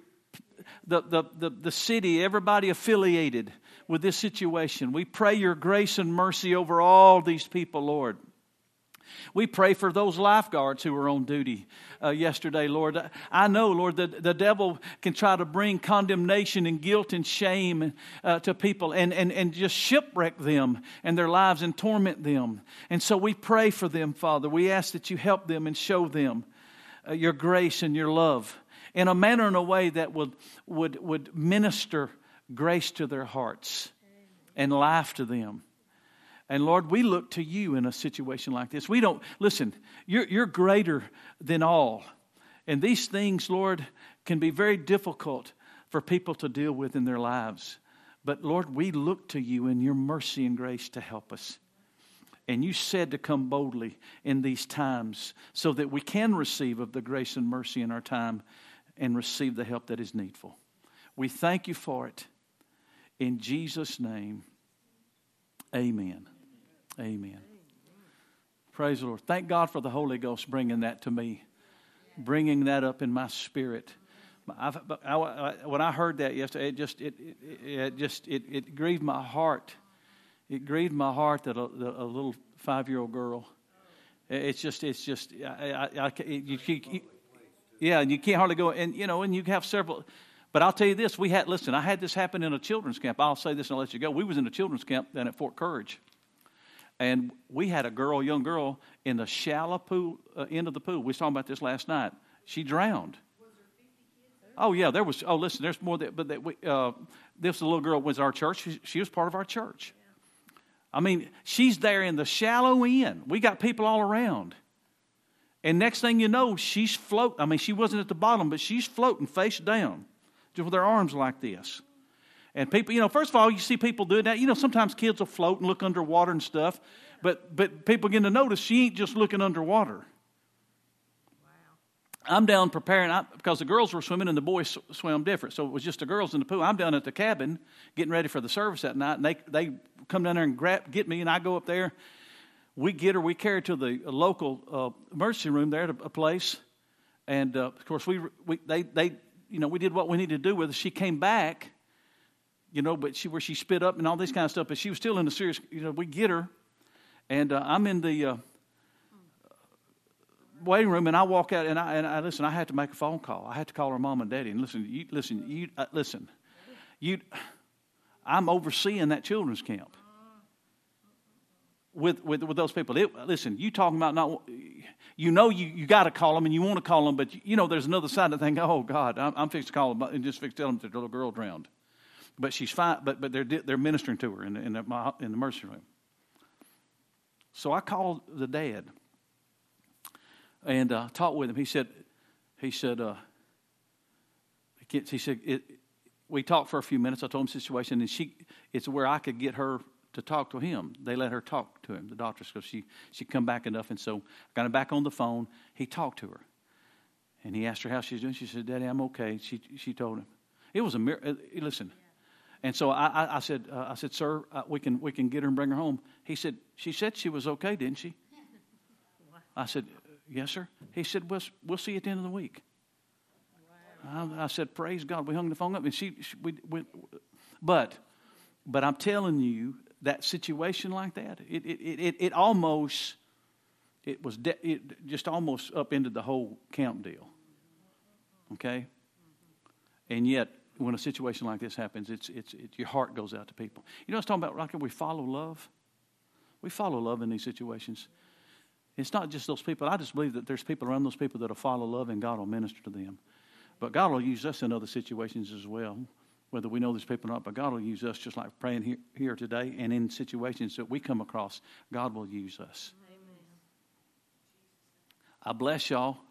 city, everybody affiliated with this situation. We pray your grace and mercy over all these people, Lord. We pray for those lifeguards who were on duty yesterday, Lord. I know, Lord, that the devil can try to bring condemnation and guilt and shame to people and just shipwreck them and their lives and torment them. And so we pray for them, Father. We ask that you help them and show them your grace and your love in a manner and a way that would minister grace to their hearts and life to them. And Lord, we look to you in a situation like this. Listen, you're greater than all. And these things, Lord, can be very difficult for people to deal with in their lives. But Lord, we look to you in your mercy and grace to help us. And you said to come boldly in these times so that we can receive of the grace and mercy in our time and receive the help that is needful. We thank you for it. In Jesus' name, amen. Amen. Praise the Lord. Thank God for the Holy Ghost bringing that to me, bringing that up in my spirit. When I heard that yesterday, it grieved my heart. It grieved my heart that a little 5-year-old girl. And you can't hardly go. And you have several. But I'll tell you this: I had this happen in a children's camp. I'll say this and I'll let you go. We was in a children's camp down at Fort Courage. And we had a young girl, in the shallow pool, end of the pool. We was talking about this last night. She drowned. Was there 50 kids? Oh, yeah, there was. Oh, listen, there's more. This little girl was our church. She was part of our church. Yeah. I mean, she's there in the shallow end. We got people all around. And next thing you know, she's floating. I mean, she wasn't at the bottom, but she's floating face down, just with her arms like this. And people, first of all, you see people doing that. Sometimes kids will float and look underwater and stuff. But people begin to notice she ain't just looking underwater. Wow. I'm down preparing, because the girls were swimming and the boys swim different. So it was just the girls in the pool. I'm down at the cabin getting ready for the service that night. And they come down there and get me, and I go up there. We get her. We carry her to the local emergency room there at a place. And, of course, we did what we needed to do with her. She came back. But where she spit up and all this kind of stuff, but she was still in the serious. We get her, and I'm in the waiting room, and I walk out, and I listen. I had to make a phone call. I had to call her mom and daddy, and listen. I'm overseeing that children's camp with those people. Listen, you talking about not. You got to call them, and you want to call them, but there's another side of the thing. Oh God, I'm fixing to call them and just fix to tell them that the little girl drowned. But she's fine. But they're ministering to her in the emergency room. So I called the dad and talked with him. He said, we talked for a few minutes. I told him the situation, and it's where I could get her to talk to him. They let her talk to him, the doctors, because she come back enough. And so I got him back on the phone. He talked to her, and he asked her how she's doing. She said, "Daddy, I'm okay." She told him. It was a miracle. Listen. And so I said, "Sir, we can get her and bring her home." He said, "She said she was okay, didn't she?" I said, "Yes, sir." He said, "We'll see you at the end of the week." Wow. I said, "Praise God." We hung the phone up, and but I'm telling you, that situation like that, it just almost upended the whole camp deal. Okay, and yet, when a situation like this happens, it's your heart goes out to people. I was talking about, like, we follow love. We follow love in these situations. It's not just those people. I just believe that there's people around those people that will follow love and God will minister to them. But God will use us in other situations as well, whether we know these people or not. But God will use us just like praying here today, and in situations that we come across, God will use us. Amen. I bless y'all.